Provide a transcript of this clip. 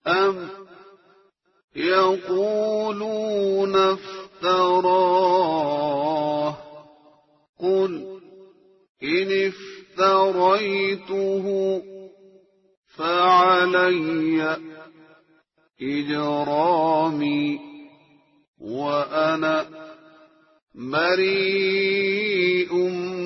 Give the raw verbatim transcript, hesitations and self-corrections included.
أم يقولون افتراه قل إن افتريته فعلي إجرامي وأنا بريء